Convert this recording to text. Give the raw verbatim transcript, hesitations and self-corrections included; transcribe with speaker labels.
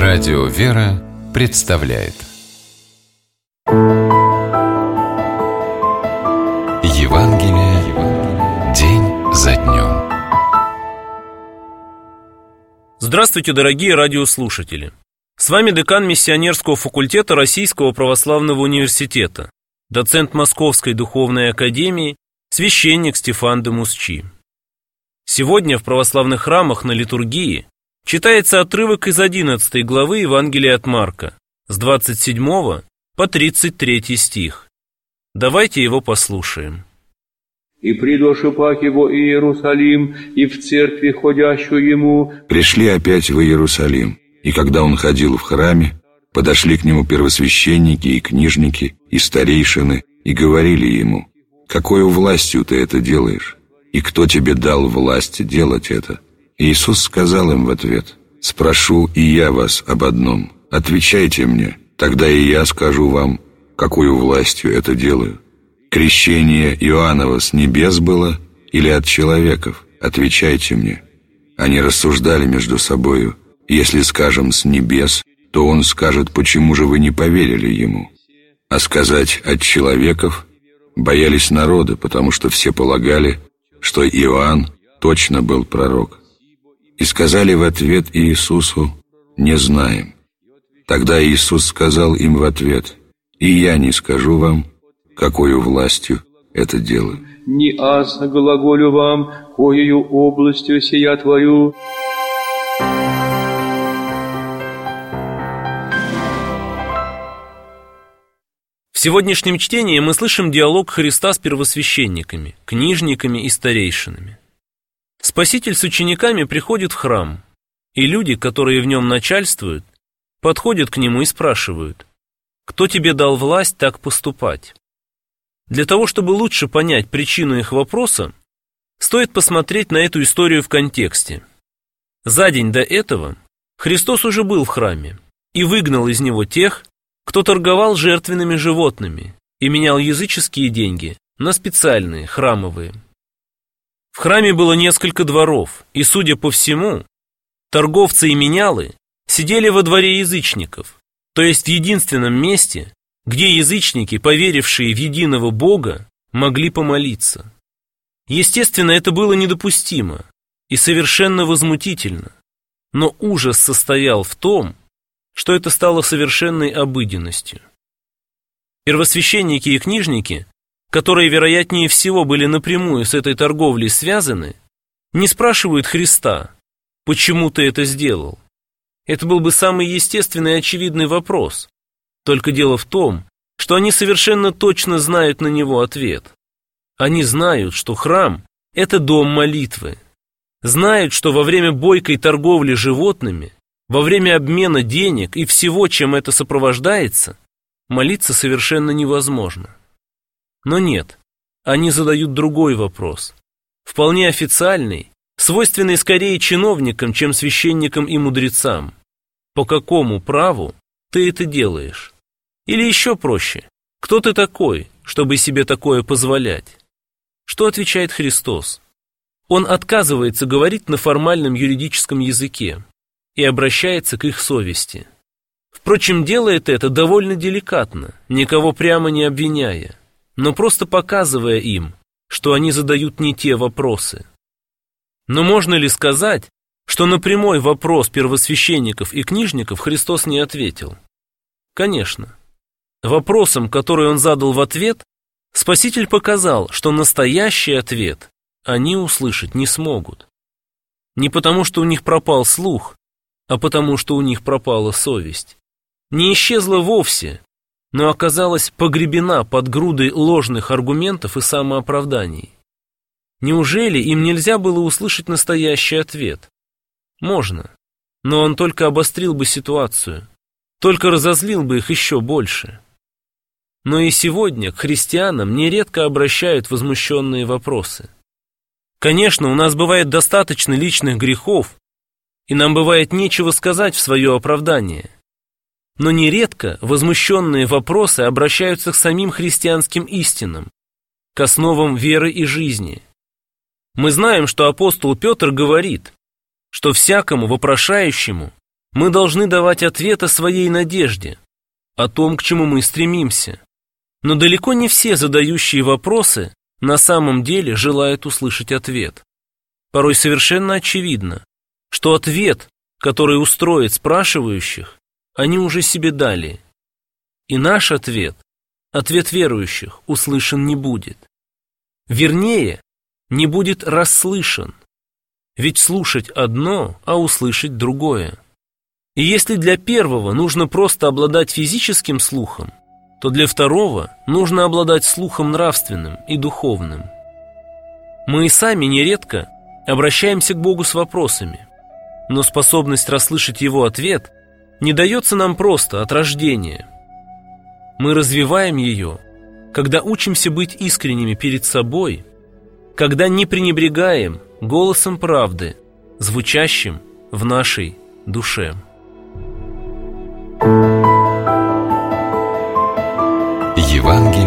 Speaker 1: Радио «Вера» представляет Евангелие день за днем.
Speaker 2: Здравствуйте, дорогие радиослушатели! С вами декан миссионерского факультета Российского православного университета, доцент Московской духовной академии, священник Стефан де Мусчи. Сегодня в православных храмах на литургии читается отрывок из одиннадцатой главы Евангелия от Марка, с двадцать седьмого по тридцать третий стих. Давайте его послушаем.
Speaker 3: «И придоши пак его и Иерусалим, и в церкви ходящую ему...»
Speaker 4: Пришли опять в Иерусалим, и когда он ходил в храме, подошли к нему первосвященники и книжники, и старейшины, и говорили ему: «Какою властью ты это делаешь? И кто тебе дал власть делать это?» И Иисус сказал им в ответ: «Спрошу и я вас об одном. Отвечайте мне, тогда и я скажу вам, какую властью это делаю. Крещение Иоаннова с небес было или от человеков? Отвечайте мне». Они рассуждали между собою: «Если скажем с небес, то он скажет, почему же вы не поверили ему? А сказать от человеков боялись народа, потому что все полагали, что Иоанн точно был пророк». И сказали в ответ Иисусу: «Не знаем». Тогда Иисус сказал им в ответ: «И я не скажу вам, какою властью это делаю».
Speaker 3: «Не аз глаголю вам, коею областью сия твою».
Speaker 2: В сегодняшнем чтении мы слышим диалог Христа с первосвященниками, книжниками и старейшинами. Спаситель с учениками приходит в храм, и люди, которые в нем начальствуют, подходят к нему и спрашивают: «Кто тебе дал власть так поступать?» Для того, чтобы лучше понять причину их вопроса, стоит посмотреть на эту историю в контексте. За день до этого Христос уже был в храме и выгнал из него тех, кто торговал жертвенными животными и менял языческие деньги на специальные, храмовые. В храме было несколько дворов, и, судя по всему, торговцы и менялы сидели во дворе язычников, то есть в единственном месте, где язычники, поверившие в единого Бога, могли помолиться. Естественно, это было недопустимо и совершенно возмутительно, но ужас состоял в том, что это стало совершенной обыденностью. Первосвященники и книжники, которые, вероятнее всего, были напрямую с этой торговлей связаны, не спрашивают Христа: «Почему ты это сделал?» Это был бы самый естественный и очевидный вопрос. Только дело в том, что они совершенно точно знают на него ответ. Они знают, что храм – это дом молитвы. Знают, что во время бойкой торговли животными, во время обмена денег и всего, чем это сопровождается, молиться совершенно невозможно. Но нет, они задают другой вопрос, вполне официальный, свойственный скорее чиновникам, чем священникам и мудрецам. По какому праву ты это делаешь? Или еще проще, кто ты такой, чтобы себе такое позволять? Что отвечает Христос? Он отказывается говорить на формальном юридическом языке и обращается к их совести. Впрочем, делает это довольно деликатно, никого прямо не обвиняя, но просто показывая им, что они задают не те вопросы. Но можно ли сказать, что на прямой вопрос первосвященников и книжников Христос не ответил? Конечно. Вопросом, который он задал в ответ, Спаситель показал, что настоящий ответ они услышать не смогут. Не потому, что у них пропал слух, а потому, что у них пропала совесть. Не исчезла вовсе, но оказалась погребена под грудой ложных аргументов и самооправданий. Неужели им нельзя было услышать настоящий ответ? Можно, но он только обострил бы ситуацию, только разозлил бы их еще больше. Но и сегодня к христианам нередко обращают возмущенные вопросы. Конечно, у нас бывает достаточно личных грехов, и нам бывает нечего сказать в свое оправдание. Но нередко возмущенные вопросы обращаются к самим христианским истинам, к основам веры и жизни. Мы знаем, что апостол Петр говорит, что всякому вопрошающему Мы должны давать ответ о своей надежде, о том, к чему мы стремимся. Но далеко не все задающие вопросы на самом деле желают услышать ответ. Порой совершенно очевидно, что ответ, который устроит спрашивающих, они уже себе дали. И наш ответ, ответ верующих, услышан не будет. Вернее, не будет расслышан. Ведь слушать одно, а услышать другое. И если для первого нужно просто обладать физическим слухом, то для второго нужно обладать слухом нравственным и духовным. Мы и сами нередко обращаемся к Богу с вопросами, но способность расслышать Его ответ не дается нам просто от рождения. Мы развиваем ее, когда учимся быть искренними перед собой, когда не пренебрегаем голосом правды, звучащим в нашей душе.
Speaker 1: Евангелие